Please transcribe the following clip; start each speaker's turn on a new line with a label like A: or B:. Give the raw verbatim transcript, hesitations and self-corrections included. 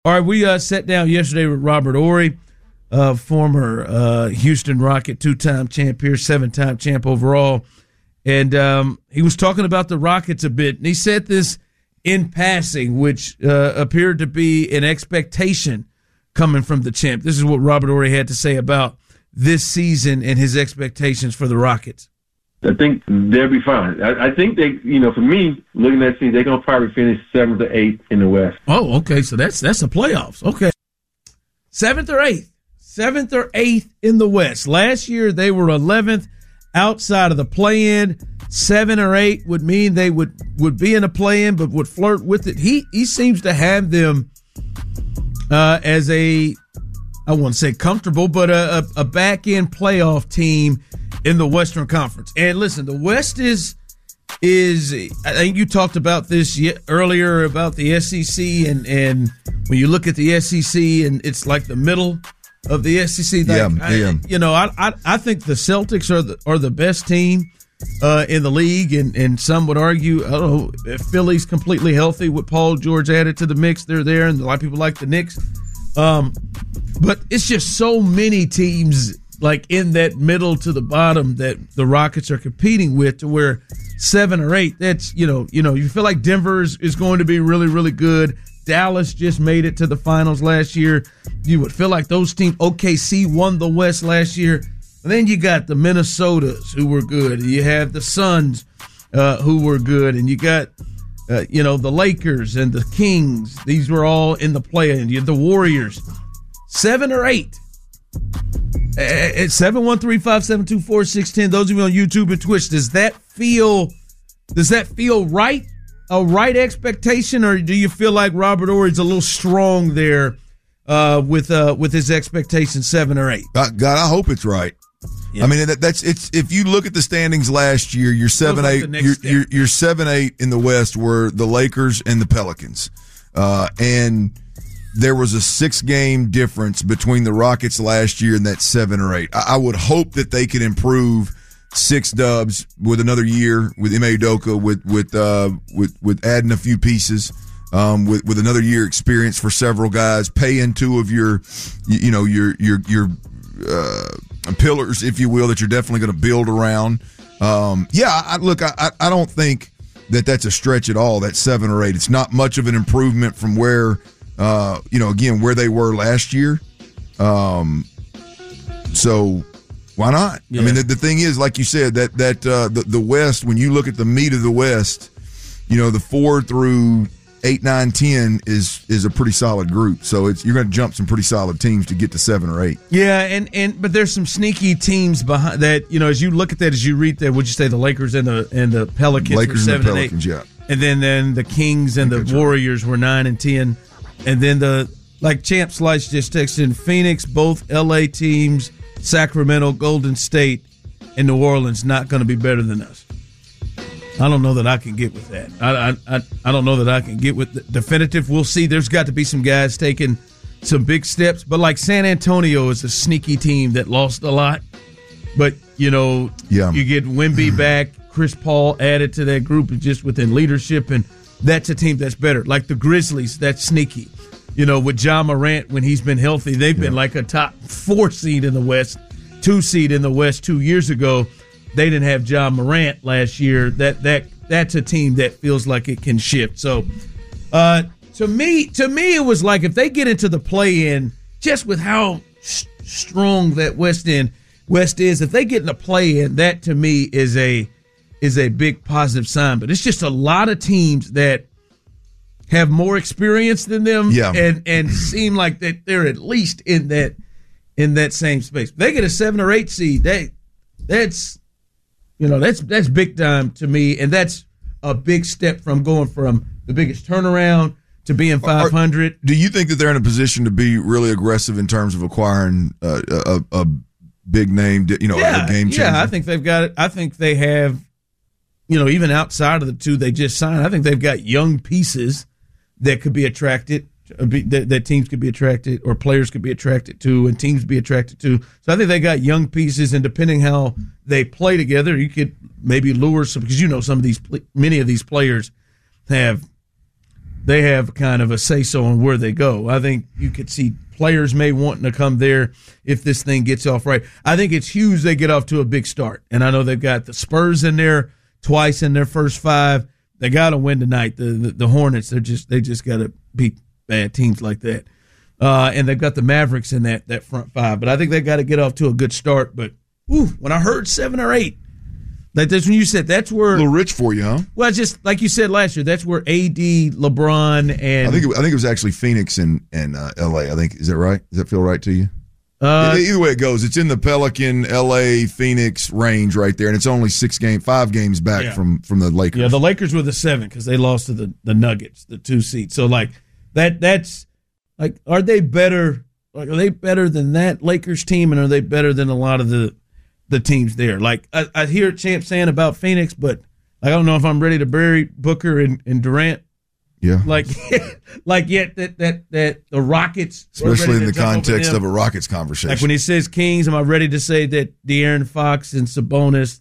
A: All right, we uh, sat down yesterday with Robert Horry, uh, former uh, Houston Rocket, two-time champ here, seven-time champ overall. And um, he was talking about the Rockets a bit, and he said this in passing, which uh, appeared to be an expectation coming from the champ. This is what Robert Horry had to say about this season and his expectations for the Rockets.
B: I think they'll be fine. I, I think they, you know, for me, looking at that season, they're going to probably finish seventh or eighth in the West.
A: Oh, okay. So that's that's the playoffs. Okay. Seventh or eighth. Seventh or eighth in the West. Last year, they were eleventh outside of the play-in. Seven or eight would mean they would, would be in a play-in, but would flirt with it. He, he seems to have them uh, as a, I won't say comfortable, but a, a, a back-end playoff team in the Western Conference. And listen, the West is, is I think you talked about this earlier about the S E C, and, and when you look at the S E C, and it's like the middle of the S E C. Like,
C: yeah,
A: I,
C: yeah.
A: You know, I, I I think the Celtics are the are the best team uh, in the league, and, and some would argue, I don't know, if Philly's completely healthy with Paul George added to the mix, they're there, and a lot of people like the Knicks. Um, but it's just so many teams like in that middle to the bottom that the Rockets are competing with, to where seven or eight, that's, you know, you know, you feel like Denver is, is going to be really, really good. Dallas just made it to the finals last year. You would feel like those teams, O K C won the West last year. And then you got the Minnesotas who were good. You have the Suns uh, who were good. And you got, uh, you know, the Lakers and the Kings. These were all in the play. And you have the Warriors. Seven or eight. At seven one three, five seven two, four six one zero. Those of you on YouTube and Twitch, does that feel does that feel right? A right expectation, or do you feel like Robert Horry's a little strong there uh, with uh, with his expectation seven or eight?
C: God, I hope it's right. Yeah. I mean, that, that's it's. If you look at the standings last year, you're seven
A: like
C: eight. You're, you're, you're seven eight in the West were the Lakers and the Pelicans, uh, and there was a six game difference between the Rockets last year and that seven or eight. I, I would hope that they can improve six dubs with another year with Ime Udoka, with with uh, with with adding a few pieces, um, with with another year experience for several guys, paying two of your, you, you know, your your your uh, pillars, if you will, that you're definitely going to build around. Um, yeah, I, look, I I don't think that that's a stretch at all. That seven or eight, it's not much of an improvement from where, uh, you know, again where they were last year. Um, so. Why not? Yeah. I mean, the, the thing is, like you said, that that uh, the the West. When you look at the meat of the West, you know, the four through eight, nine, ten is is a pretty solid group. So it's you're going to jump some pretty solid teams to get to seven or eight.
A: Yeah, and, and but there's some sneaky teams behind that. You know, as you look at that, as you read that, would you say the Lakers and the and the Pelicans?
C: Lakers
A: were seven
C: and the Pelicans,
A: and
C: eight.
A: yeah. And then then the Kings and the Warriors right. were nine and ten, and then the like Champ Slice just texted in Phoenix, both L A teams. Sacramento, Golden State, and New Orleans not going to be better than us. I don't know that I can get with that. I I I don't know that I can get with the definitive. We'll see. There's got to be some guys taking some big steps, but like San Antonio is a sneaky team that lost a lot. But you know,
C: yeah.
A: you get Wemby back, Chris Paul added to that group just within leadership, and that's a team that's better. Like the Grizzlies, that's sneaky. You know, with Ja Morant, when he's been healthy, they've yeah. been like a top four seed in the West, two seed in the West two years ago. They didn't have Ja Morant last year. That that that's a team that feels like it can shift. So, uh, to me, to me, it was like if they get into the play-in, just with how s- strong that West End West is, if they get in the play-in, that to me is a is a big positive sign. But it's just a lot of teams that have more experience than them,
C: yeah.
A: and and seem like that they're at least in that in that same space. If they get a seven or eight seed, they that's you know that's that's big time to me, and that's a big step from going from the biggest turnaround to being five hundred.
C: Do you think that they're in a position to be really aggressive in terms of acquiring uh, a, a big name, you know,
A: yeah,
C: a game changer?
A: Yeah, I think they've got it. I think they have, you know, even outside of the two they just signed, I think they've got young pieces that could be attracted, that, that teams could be attracted, or players could be attracted to, and teams be attracted to. So I think they got young pieces, and depending how they play together, you could maybe lure some, because you know some of these, many of these players have they have kind of a say-so on where they go. I think you could see players may wanting to come there if this thing gets off right. I think it's huge they get off to a big start. And I know they've got the Spurs in there twice in their first five. They got to win tonight. The, the the Hornets, they're just they just got to beat bad teams like that. Uh, and they've got the Mavericks in that that front five. But I think they got to get off to a good start. But ooh, when I heard seven or eight, like that's when you said that's where
C: a little rich for you, huh?
A: Well, just like you said last year, that's where A D, LeBron, and
C: I think it, I think it was actually Phoenix and and uh, L A. I think is that right? Does that feel right to you?
A: Uh,
C: Either way it goes, it's in the Pelican, L A, Phoenix range right there, and it's only six game, five games back
A: yeah.
C: from from the Lakers.
A: Yeah, the Lakers were the seven because they lost to the, the Nuggets, the two seed. So like that, that's like, are they better? Like, are they better than that Lakers team, and are they better than a lot of the the teams there? Like I, I hear Champ saying about Phoenix, but I don't know if I'm ready to bury Booker and, and Durant.
C: Yeah,
A: like, like yet that that that the Rockets,
C: especially in the context of a Rockets conversation.
A: Like when he says Kings, am I ready to say that De'Aaron Fox and Sabonis